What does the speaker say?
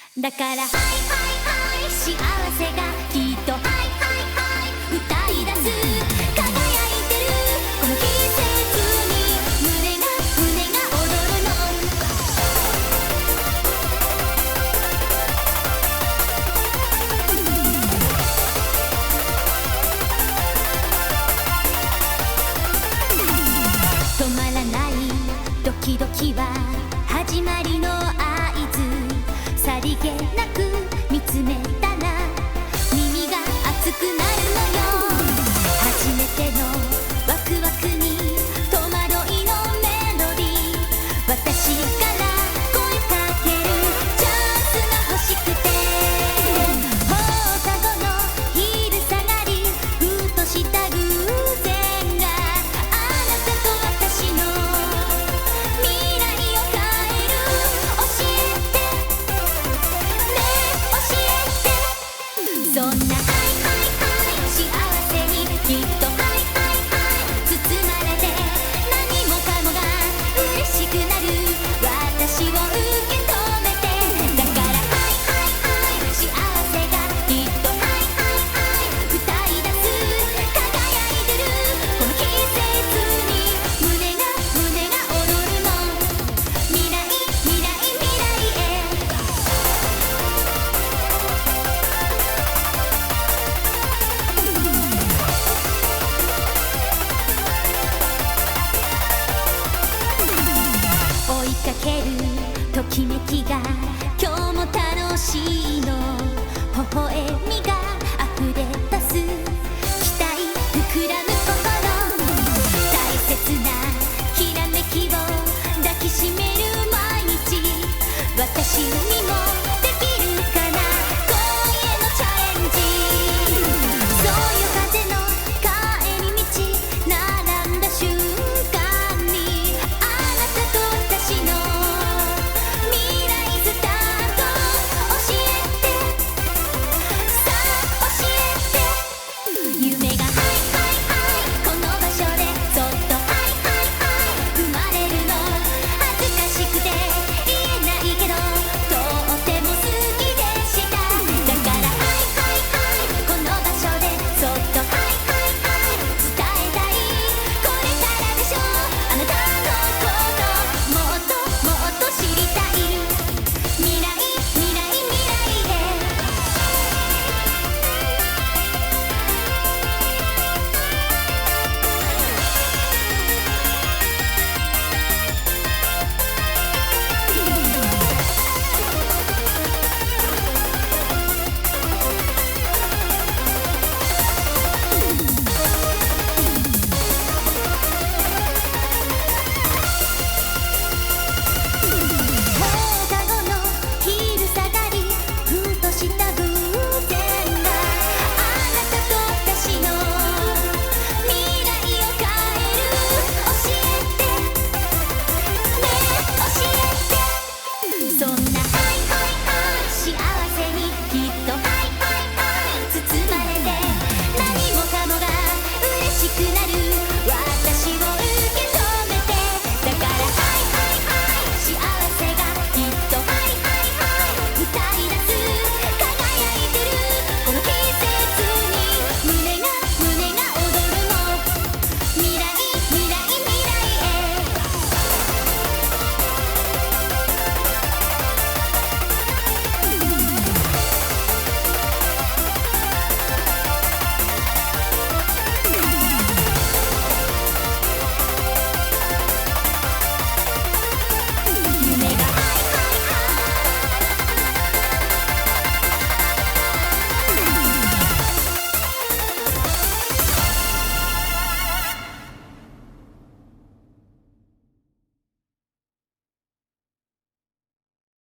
だからはいはいはい幸せがきっとはいはいはい歌い出す輝いてるこの季節に胸が踊るの止まらないドキドキは始まりの合図さりげなく見つめたら耳が熱くなるのよ初めてのワクワクに戸惑いのメロディー私から声かけるチャンスが欲しくて放課後の昼下がりふとした偶然があなたと私の未来を変える教えてね教えてそんなはいはいはい幸せにきっとはいはいはい包まれて何もかもが嬉しくなる私を受け止めてだからはいはいはい幸せがきっとはいはいはい歌い出す輝いてるこの季節に胸が踊るの未来未来未来へ追いかけるときめきが今日も楽しいの微笑みが溢れ出す期待膨らむ心大切なきらめきを抱きしめる毎日私にも